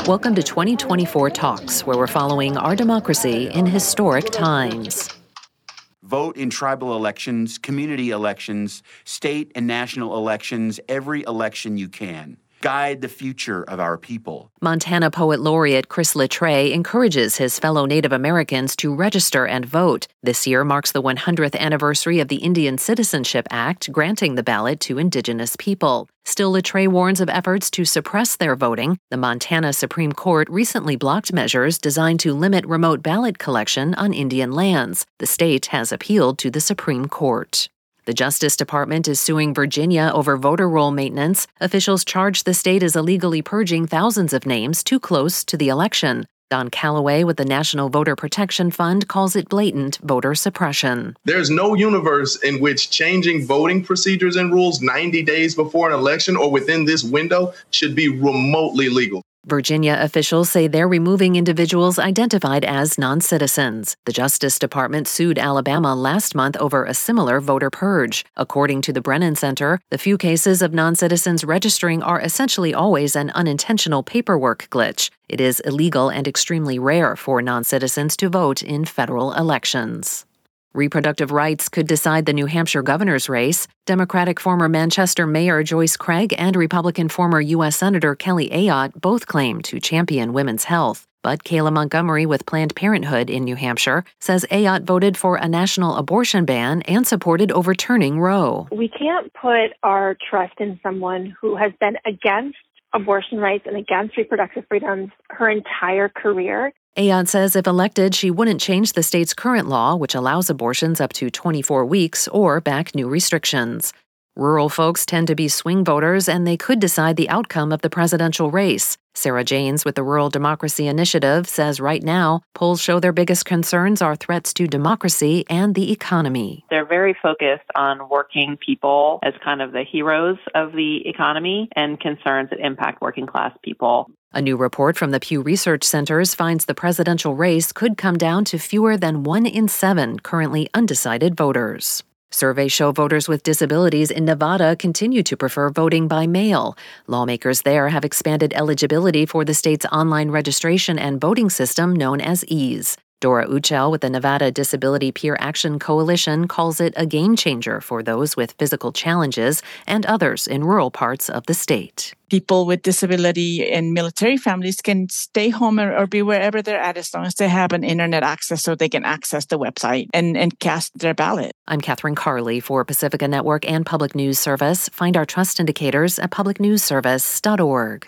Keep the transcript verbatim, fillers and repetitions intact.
Welcome to twenty twenty-four Talks, where we're following our democracy in historic times. Vote in tribal elections, community elections, state and national elections, every election you can. Guide the future of our people. Montana Poet Laureate Chris Littré encourages his fellow Native Americans to register and vote. This year marks the one hundredth anniversary of the Indian Citizenship Act, granting the ballot to Indigenous people. Still, Littré warns of efforts to suppress their voting. The Montana Supreme Court recently blocked measures designed to limit remote ballot collection on Indian lands. The state has appealed to the Supreme Court. The Justice Department is suing Virginia over voter roll maintenance. Officials charge the state is illegally purging thousands of names too close to the election. Don Calloway with the National Voter Protection Fund calls it blatant voter suppression. There's no universe in which changing voting procedures and rules ninety days before an election or within this window should be remotely legal. Virginia officials say they're removing individuals identified as non-citizens. The Justice Department sued Alabama last month over a similar voter purge. According to the Brennan Center, the few cases of non-citizens registering are essentially always an unintentional paperwork glitch. It is illegal and extremely rare for non-citizens to vote in federal elections. Reproductive rights could decide the New Hampshire governor's race. Democratic former Manchester Mayor Joyce Craig and Republican former U S Senator Kelly Ayotte both claim to champion women's health. But Kayla Montgomery with Planned Parenthood in New Hampshire says Ayotte voted for a national abortion ban and supported overturning Roe. We can't put our trust in someone who has been against abortion rights and against reproductive freedoms her entire career. Ayotte says if elected, she wouldn't change the state's current law, which allows abortions up to twenty-four weeks, or back new restrictions. Rural folks tend to be swing voters, and they could decide the outcome of the presidential race. Sarah Janes with the Rural Democracy Initiative says right now, polls show their biggest concerns are threats to democracy and the economy. They're very focused on working people as kind of the heroes of the economy and concerns that impact working class people. A new report from the Pew Research Centers finds the presidential race could come down to fewer than one in seven currently undecided voters. Surveys show voters with disabilities in Nevada continue to prefer voting by mail. Lawmakers there have expanded eligibility for the state's online registration and voting system known as EASE. Dora Uchel with the Nevada Disability Peer Action Coalition calls it a game changer for those with physical challenges and others in rural parts of the state. People with disability and military families can stay home or, or be wherever they're at as long as they have an internet access so they can access the website and, and cast their ballot. I'm Catherine Carley for Pacifica Network and Public News Service. Find our trust indicators at public news service dot org.